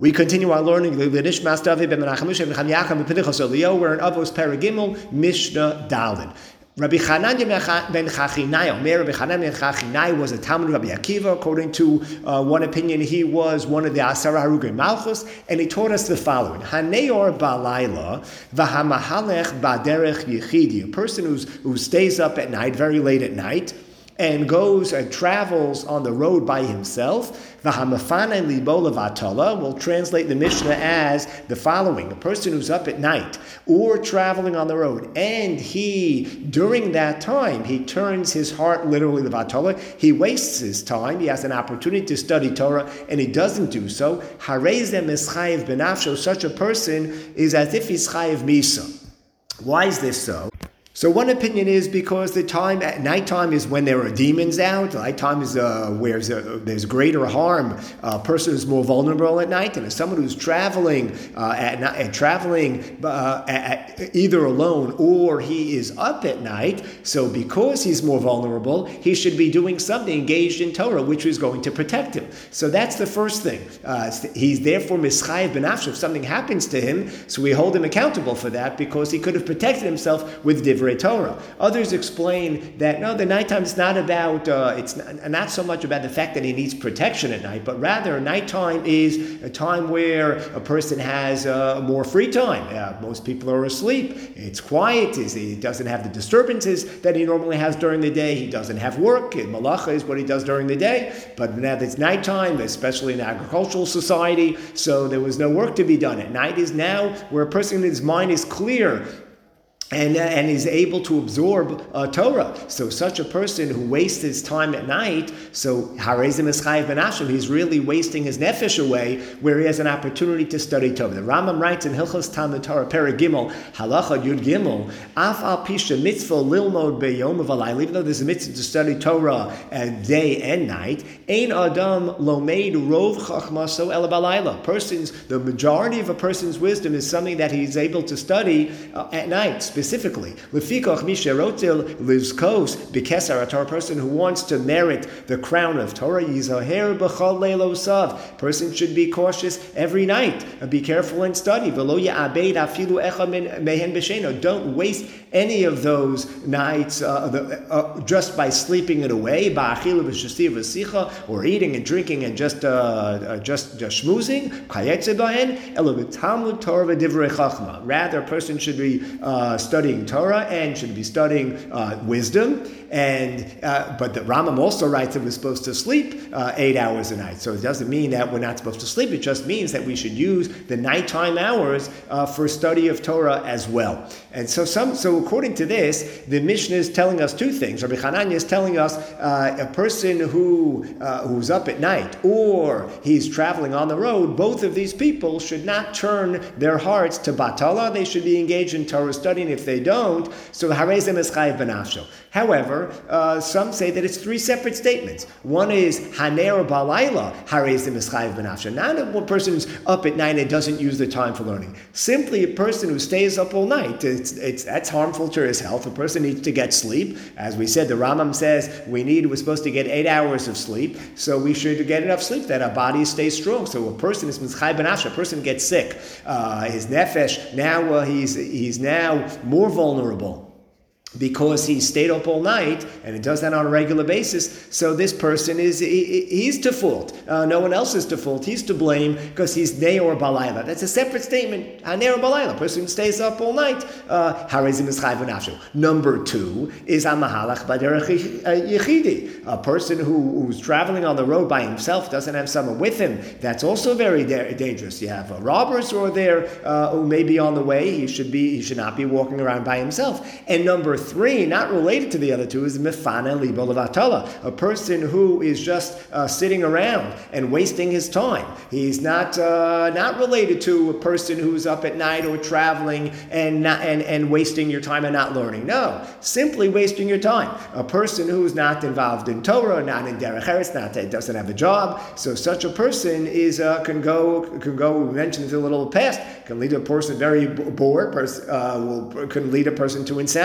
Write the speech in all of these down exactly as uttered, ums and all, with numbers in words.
We continue our learning. We're in Avos Paragimel, Mishnah Daled. Rabbi Chananya ben Chachinai, Omer Rabbi Chananya ben Chachinai was a Talmud of Rabbi Akiva. According to uh, one opinion, he was one of the Asara Harugei Malchus, and he taught us the following: Haneor Balayla v'hamahalech baderech yichidi. A person who's, who stays up at night, very late at night, and goes and travels on the road by himself. V'hamafana libo levatala will translate the Mishnah as the following: a person who's up at night or traveling on the road, and he, during that time, he turns his heart literally levatala. He wastes his time. He has an opportunity to study Torah, and he doesn't do so. Harezem is chayiv benafsho. Such a person is as if he's chayiv misa. Why is this so? So one opinion is because the time at nighttime is when there are demons out. Nighttime is uh, where there's, uh, there's greater harm. A person is more vulnerable at night, and as someone who's traveling uh, at night, traveling uh, at, either alone or he is up at night. So because he's more vulnerable, he should be doing something engaged in Torah, which is going to protect him. So that's the first thing. Uh, he's therefore mischayev benafsho. If something happens to him, so we hold him accountable for that because he could have protected himself with divrei Torah. Others explain that no, the nighttime is not about, uh, it's not, not so much about the fact that he needs protection at night, but rather nighttime is a time where a person has uh, more free time. Uh, most people are asleep. It's quiet. He doesn't have the disturbances that he normally has during the day. He doesn't have work. Malacha is what he does during the day. But now it's nighttime, especially in an agricultural society, so there was no work to be done. At night is now where a person, his mind is clear, And, uh, and is able to absorb uh, Torah. So such a person who wastes his time at night, so Harezim is chayiv benafsho, he's really wasting his nefesh away, where he has an opportunity to study Torah. The Rambam writes in Hilchos Talmud Torah, Perek Gimel, Halacha Yud Gimel, Af al pisha mitzvah lilmod beyom v'alayla, even though there's a mitzvah to study Torah uh, day and night, ein adam lomeid rov chachmaso el balayla. Persons, the majority of a person's wisdom is something that he's able to study uh, at night. Specifically, Lefikoch Misherotil Lizkos Bikesar, a Torah person who wants to merit the crown of Torah, Yizaher B'chol Leilosav. Person should be cautious every night and be careful and study. V'lo ya'abed afilu echa mehen b'sheno. Don't waste any of those nights uh, the, uh, just by sleeping it away, ba'achilu v'shasir v'sicha, or eating and drinking and just uh, uh, just uh, schmoozing. Kayetze b'hen elo b'talmud Torah v'divrei chachma. Rather, a person should be uh, studying Torah and should be studying uh, wisdom. And uh, but the Rambam also writes that we're supposed to sleep uh, eight hours a night. So it doesn't mean that we're not supposed to sleep. It just means that we should use the nighttime hours uh, for study of Torah as well. And so some so according to this, the Mishnah is telling us two things. Rabbi Chananya is telling us uh, a person who uh, who's up at night or he's traveling on the road, both of these people should not turn their hearts to batala. They should be engaged in Torah studying. If they don't, so harezem is chayiv benafsho. However, uh, some say that it's three separate statements. One is haner balayla harezem is chayiv benafsho. Not a person who's up at night and doesn't use the time for learning. Simply a person who stays up all night. It's, it's that's harmful to his health. A person needs to get sleep. As we said, the Rambam says we need we're supposed to get eight hours of sleep. So we should get enough sleep that our bodies stay strong. So a person is chayiv benafsho. A person gets sick. Uh, his nefesh now uh, he's he's now more vulnerable because he stayed up all night, and it does that on a regular basis. So this person is, he, he's to fault. Uh, no one else is to fault. He's to blame because he's neor balayla. That's a separate statement. Neor balayla. A person who stays up all night, harezim is chayiv benafsho. Number two is amahalach baderech yichidi. A person who, who's traveling on the road by himself, doesn't have someone with him. That's also very da- dangerous. You have uh, robbers who are there uh, who may be on the way. He should be. He should not be walking around by himself. And number three, not related to the other two, is mefana libo levatala, a person who is just uh, sitting around and wasting his time. He's not uh, not related to a person who's up at night or traveling and not, and and wasting your time and not learning. No, simply wasting your time. A person who's not involved in Torah, not in derech eretz, not doesn't have a job. So such a person is uh, can go can go. We mentioned it a little past. Can lead a person very bored. Person uh, will can lead a person to insanity.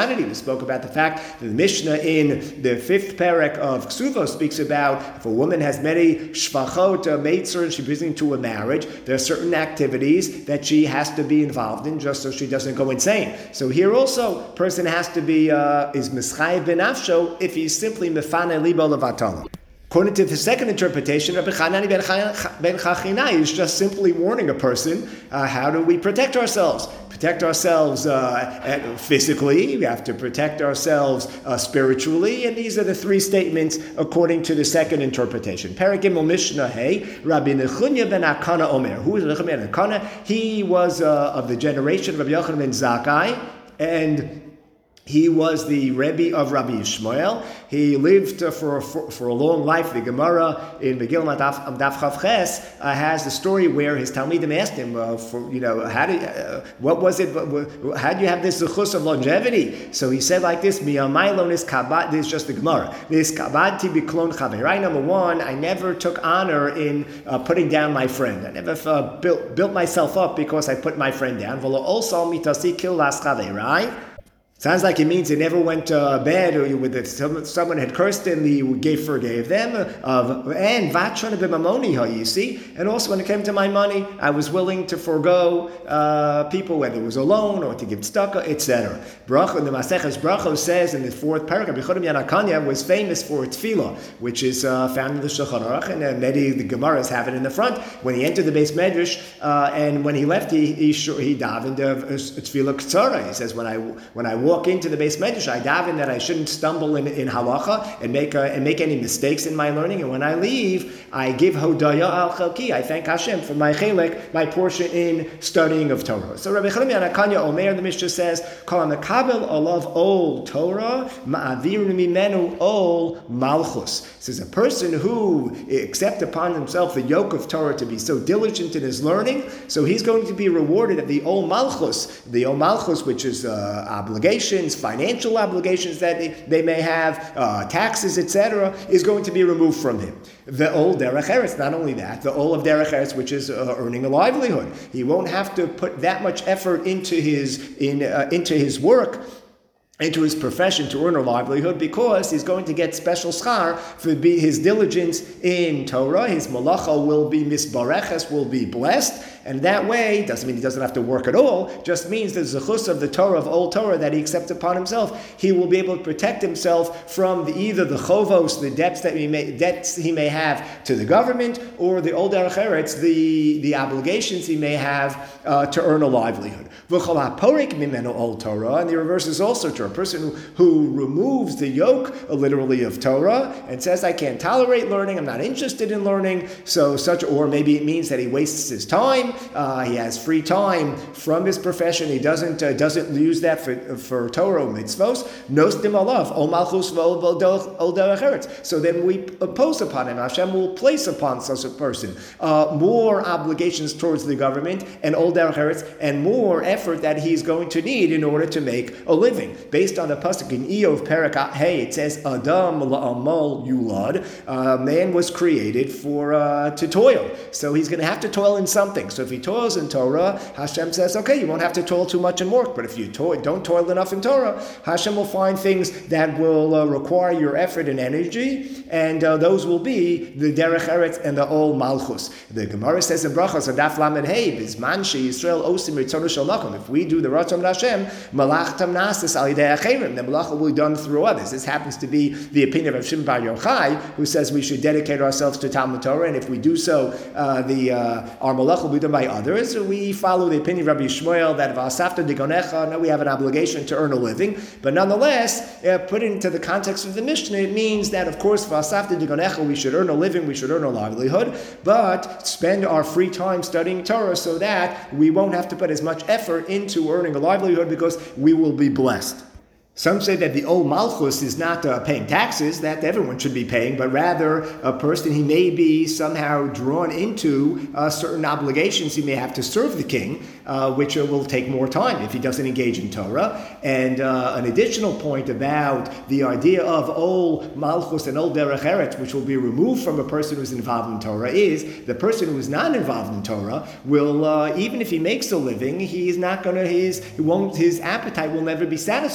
spoke about the fact that the Mishnah in the fifth parak of Ksuvos speaks about if a woman has many shvachot, uh, maidser, and she brings into a marriage, there are certain activities that she has to be involved in just so she doesn't go insane. So here also, person has to be, uh, is mischayev benafsho if he's simply mefane libo levatala. According to the second interpretation, Rabbi Chanani ben Chachinai is just simply warning a person, uh, how do we protect ourselves? Protect ourselves uh, physically, we have to protect ourselves uh, spiritually, and these are the three statements according to the second interpretation. Perek Gimel Mishnah Hey, Rabbi Nechunya ben Akana Omer. Who is Nechunya ben Akana? He was uh, of the generation of Rabbi Yochanan ben Zakkai, and he was the Rebbe of Rabbi Yishmael. He lived uh, for, for for a long life. The Gemara in Megillah Daf Chav Ches uh, has the story where his Talmidim asked him, uh, for you know, how did uh, what was it? How do you have this zechus of longevity? So he said like this: Miyamailon is kabat. This is just the Gemara. This kabati biklon chaverai. Number one, I never took honor in uh, putting down my friend. I never uh, built built myself up because I put my friend down. V'lo also mitasi kil las chaverai. Sounds like it means he never went to uh, bed or with it. Someone had cursed him, he gave, forgave them. Uh, and vachon b'mamoniha, you see. And also when it came to my money, I was willing to forego uh, people, whether it was a loan or to give tzedakah, et cetera. Bracha, the Maseches Brachos says in the fourth paragraph, Yechonim Yanakanya was famous for tefillah, which is uh, found in the Shulchan Aruch, and uh, many of the Gemaras have it in the front. When he entered the Beis Medrash, uh, and when he left, he he, he davened uh, tefillah k'tzara. He says, when I when I walk into the Beis Medrash, I daven that I shouldn't stumble in, in halacha and make a, and make any mistakes in my learning. And when I leave, I give hodaya al chelki. I thank Hashem for my chelek, my portion in studying of Torah. So Rabbi Chaim Yanakanya Omer, the Mishnah says, Kol hamekabel olav ol Torah ma'avir mimenu ol malchus. Says a person who accepts upon himself the yoke of Torah to be so diligent in his learning, so he's going to be rewarded at the ol malchus, the ol malchus, which is uh, obligation. Financial obligations that they, they may have, uh, taxes, et cetera, is going to be removed from him. The old derech eretz, not only that, the old of derech eretz, which is uh, earning a livelihood. He won't have to put that much effort into his in uh, into his work, into his profession to earn a livelihood, because he's going to get special schar for his diligence in Torah. His malacha will be misbareches, will be blessed, and that way, doesn't mean he doesn't have to work at all, just means the zechus of the Torah, of old Torah, that he accepts upon himself, he will be able to protect himself from the, either the chovos, the debts that he may debts he may have to the government, or the old derech eretz, the, the obligations he may have uh, to earn a livelihood. V'chol haporik mimenu old Torah, and the reverse is also true. A person who, who removes the yoke, uh, literally, of Torah, and says, I can't tolerate learning, I'm not interested in learning, so such, or maybe it means that he wastes his time, uh, he has free time from his profession, he doesn't uh, doesn't use that for, for Torah or mitzvos, nostim alav, o malchus ol derech eretz. So then we impose upon him, Hashem will place upon such a person uh, more obligations towards the government and ol derech eretz, and more effort that he's going to need in order to make a living. Based on the pasuk in Iyov Perek Hey, it says Adam la'amal yulad. Uh, man was created for uh, to toil, so he's going to have to toil in something. So if he toils in Torah, Hashem says, okay, you won't have to toil too much in work. But if you toil, don't toil enough in Torah, Hashem will find things that will uh, require your effort and energy, and uh, those will be the derech eretz and the ol malchus. The Gemara says in Brachos Adaf Lamed Hey, Bizman she Yisrael osim ritzonu shel makom. If we do the ratzon Hashem, malachtam nasis al yidei acherim, the malacha will be done through others. This happens to be the opinion of Shimon Bar Yochai, who says we should dedicate ourselves to Talmud Torah, and if we do so, uh, the uh, our malacha will be done by others. We follow the opinion of Rabbi Shmuel that v'asafta digonecha, no, we have an obligation to earn a living, but nonetheless, uh, put it into the context of the Mishnah, it means that, of course, v'asafta digonecha, we should earn a living, we should earn a livelihood, but spend our free time studying Torah so that we won't have to put as much effort into earning a livelihood, because we will be blessed. Some say that the old malchus is not uh, paying taxes, that everyone should be paying, but rather a person, he may be somehow drawn into uh, certain obligations he may have to serve the king, uh, which uh, will take more time if he doesn't engage in Torah. And uh, an additional point about the idea of old malchus and old derech eretz, which will be removed from a person who's involved in Torah, is the person who is not involved in Torah will, uh, even if he makes a living, he's not going to, his, he won't, his appetite will never be satisfied with the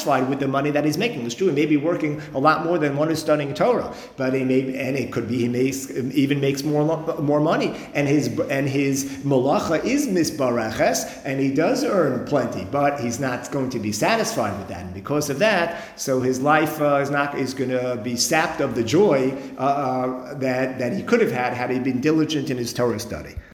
money that he's making. It's true, he may be working a lot more than one who's studying Torah, but he may, and it could be he makes even makes more more money, and his and his malacha is misbareches, and he does earn plenty, but he's not going to be satisfied with that, and because of that, so his life uh, is not is going to be sapped of the joy uh, uh, that that he could have had had he been diligent in his Torah study.